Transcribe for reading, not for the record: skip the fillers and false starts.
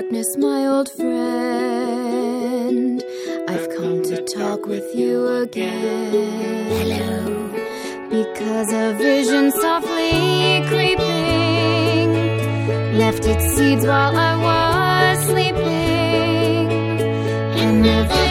darkness, my old friend. I've come to talk with you again. Hello. Because a vision softly creeping left its seeds while I was sleeping, and the